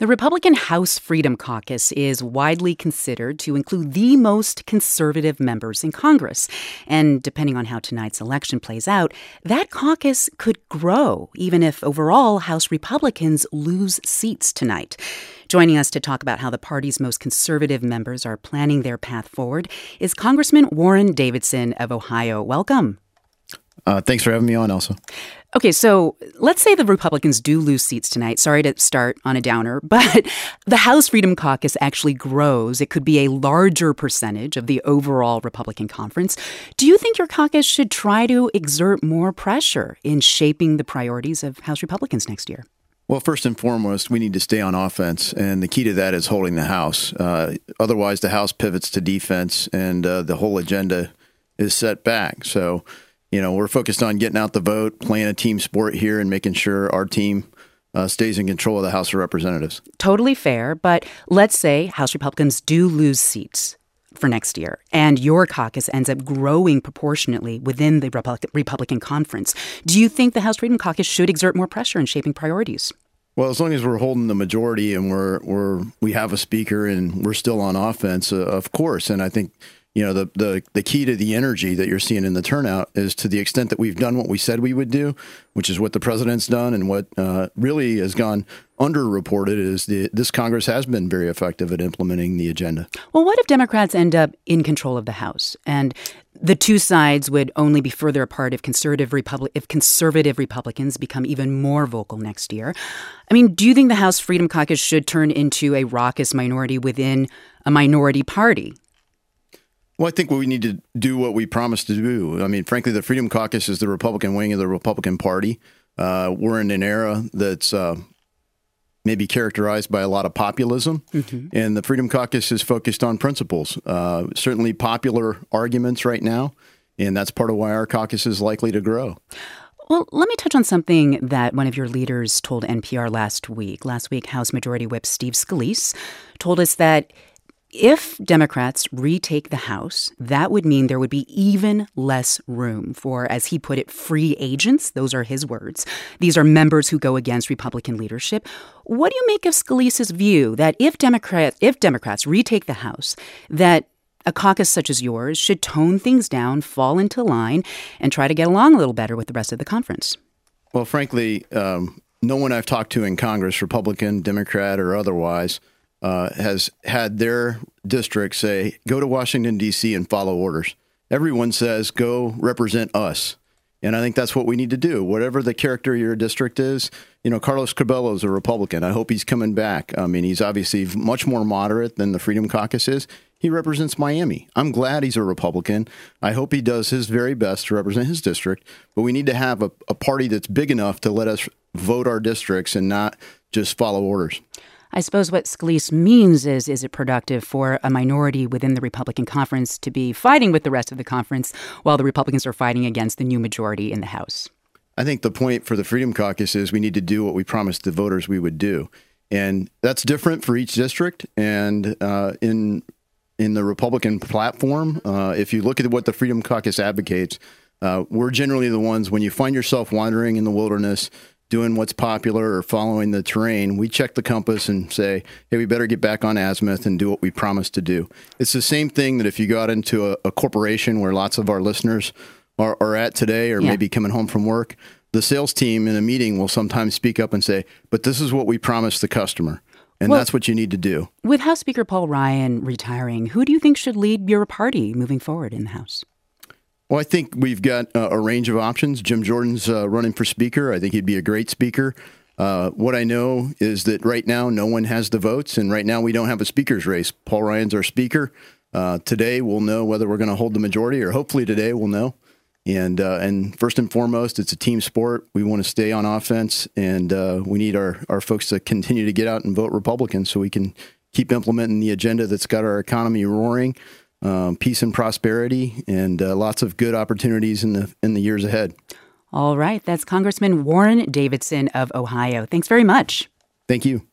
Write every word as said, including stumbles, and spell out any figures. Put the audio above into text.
The Republican House Freedom Caucus is widely considered to include the most conservative members in Congress. And depending on how tonight's election plays out, that caucus could grow, even if overall House Republicans lose seats tonight. Joining us to talk about how the party's most conservative members are planning their path forward is Congressman Warren Davidson of Ohio. Welcome. Uh, thanks for having me on, Elsa. Okay, so let's say the Republicans do lose seats tonight. Sorry to start on a downer, but the House Freedom Caucus actually grows. It could be a larger percentage of the overall Republican conference. Do you think your caucus should try to exert more pressure in shaping the priorities of House Republicans next year? Well, first and foremost, we need to stay on offense, and the key to that is holding the House. Uh, otherwise, the House pivots to defense, and uh, the whole agenda is set back. So, you know, we're focused on getting out the vote, playing a team sport here, and making sure our team uh, stays in control of the House of Representatives. Totally fair, but let's say House Republicans do lose seats for next year, and your caucus ends up growing proportionately within the Republic- Republican conference. Do you think the House Freedom Caucus should exert more pressure in shaping priorities? Well, as long as we're holding the majority and we're we're we have a speaker and we're still on offense, uh, of course. And I think, you know, the, the the key to the energy that you're seeing in the turnout is to the extent that we've done what we said we would do, which is what the president's done and what uh, really has gone underreported is the, this Congress has been very effective at implementing the agenda. Well, what if Democrats end up in control of the House and the two sides would only be further apart if conservative Republi- if conservative Republicans become even more vocal next year? I mean, do you think the House Freedom Caucus should turn into a raucous minority within a minority party? Well, I think we need to do what we promised to do. I mean, frankly, the Freedom Caucus is the Republican wing of the Republican Party. Uh, we're in an era that's uh, maybe characterized by a lot of populism, mm-hmm. and the Freedom Caucus is focused on principles. Uh, certainly popular arguments right now, and that's part of why our caucus is likely to grow. Well, let me touch on something that one of your leaders told N P R last week. Last week, House Majority Whip Steve Scalise told us that if Democrats retake the House, that would mean there would be even less room for, as he put it, free agents. Those are his words. These are members who go against Republican leadership. What do you make of Scalise's view that if Democrat, if Democrats retake the House, that a caucus such as yours should tone things down, fall into line, and try to get along a little better with the rest of the conference? Well, frankly, um, no one I've talked to in Congress, Republican, Democrat, or otherwise, Uh, has had their district say, go to Washington, D C and follow orders. Everyone says, go represent us. And I think that's what we need to do. Whatever the character of your district is, you know, Carlos Curbelo is a Republican. I hope he's coming back. I mean, he's obviously much more moderate than the Freedom Caucus is. He represents Miami. I'm glad he's a Republican. I hope he does his very best to represent his district. But we need to have a, a party that's big enough to let us vote our districts and not just follow orders. I suppose what Scalise means is, is it productive for a minority within the Republican conference to be fighting with the rest of the conference while the Republicans are fighting against the new majority in the House? I think the point for the Freedom Caucus is we need to do what we promised the voters we would do. And that's different for each district. And uh, in in the Republican platform, uh, if you look at what the Freedom Caucus advocates, uh, we're generally the ones, when you find yourself wandering in the wilderness, doing what's popular or following the terrain, we check the compass and say, hey, we better get back on azimuth and do what we promised to do. It's the same thing that if you got into a, a corporation where lots of our listeners are, are at today or yeah. maybe coming home from work, the sales team in a meeting will sometimes speak up and say, but this is what we promised the customer. And well, that's what you need to do. With House Speaker Paul Ryan retiring, who do you think should lead your party moving forward in the House? Well, I think we've got uh, a range of options. Jim Jordan's uh, running for speaker. I think he'd be a great speaker. Uh, what I know is that right now no one has the votes, and right now we don't have a speaker's race. Paul Ryan's our speaker. Uh, today we'll know whether we're going to hold the majority, or hopefully today we'll know. And uh, and first and foremost, it's a team sport. We want to stay on offense, and uh, we need our, our folks to continue to get out and vote Republican so we can keep implementing the agenda that's got our economy roaring. Um, peace and prosperity, and uh, lots of good opportunities in the in the years ahead. All right. That's Congressman Warren Davidson of Ohio. Thanks very much. Thank you.